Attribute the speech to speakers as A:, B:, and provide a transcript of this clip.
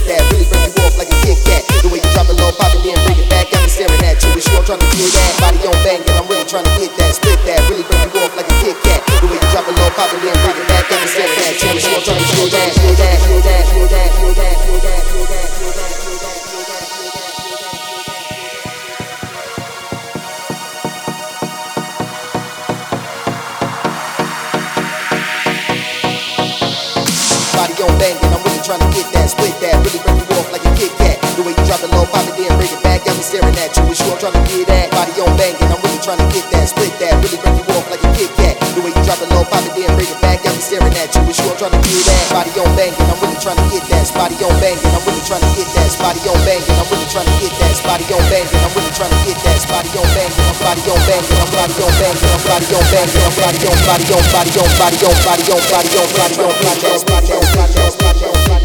A: that, really break you off like a Kit Kat. The way you drop it low, pop it, then bring it back, got me staring at you. It's you I'm trying to get that, body on banging, I'm really trying to get that, split that, really break you off like a Kit Kat. The way you drop it low, pop it, then bring it back, got me staring at you. It's you I'm trying to get that, feel that, feel that, feel that, feel that, feel that, feel that, feel that, feel that, feel that, feel that. Body on banging, I'm really trying to get that, split that, really break you off like a Kit Kat. The way you drop it low, pop it, then bring it back, got me staring at you. It's you I'm trying to get that. Body on banging, I'm really trying to get that, split that, really break you off like a Kit Kat. The way you drop it low, pop it, then bring it back, got me staring at you. It's you I'm trying to get that. Body on banging, I'm really trying to get that. Body on banging, I'm really trying to get that. Body on banging, I'm really trying to get that. Body on banging, I'm really trying to get that. Body on banging, I'm body on banging, I'm body on banging, I'm body on banging, I'm body on body on body on body on body on body on body on body on body on body on body on body on body on